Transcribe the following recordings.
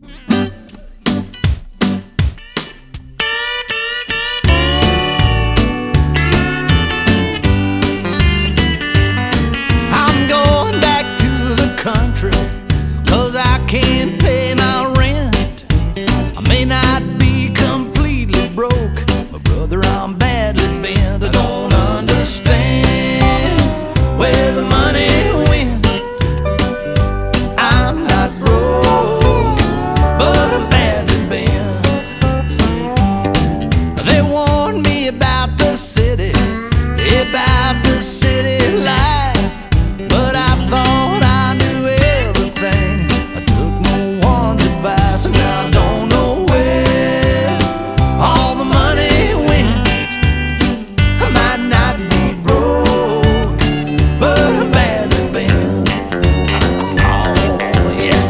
I'm going back to the country, 'cause I can't pay my rent. I may not be completely broke, but brother, I'm badly bent. I don't understand where the money went. I'm not broke, but I'm badly bent. They warned me about the city life, but I thought I knew everything. I took no one's advice, and I don't know where all the money went. I might not be broke, but I'm badly bent. Oh, yes.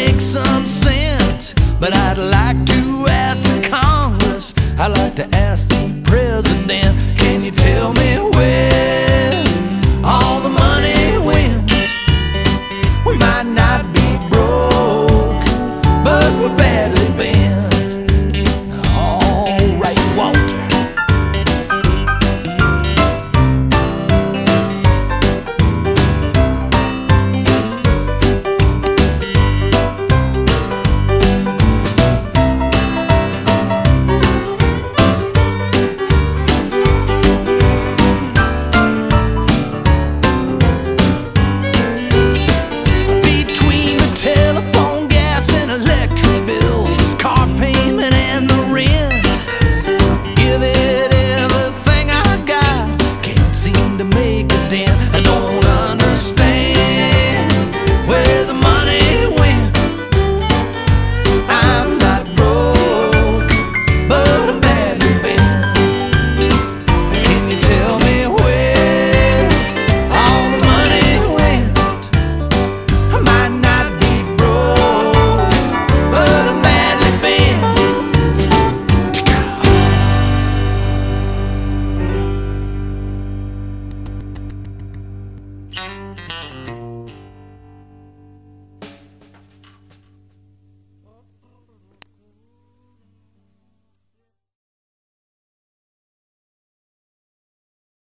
But I'd like to ask the Congress, I'd like to ask